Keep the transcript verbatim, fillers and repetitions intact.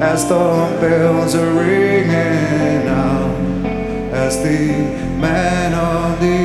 as the bells are ringing out, as the man on the